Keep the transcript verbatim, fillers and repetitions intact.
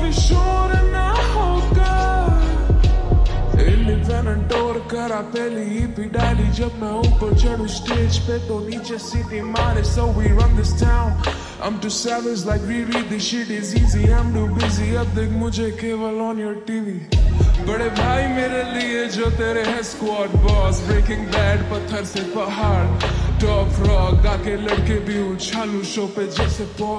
भी शोर ना होगा। इंडिपेंडेंट और करा पहली ईपी डाली जब मैं ऊपर चढ़ूं स्टेज पे तो नीचे सीटी मारे। So we run this town, I'm too savage like Riri, this shit is easy, I'm too busy, अब देख मुझे केवल on your T V। बड़े भाई मेरे लिए जो तेरे है स्क्वाड बॉस, ब्रेकिंग बैड पत्थर से पहाड़, टॉप रॉक गा के लड़के भी उछालू शो पे जैसे पॉप।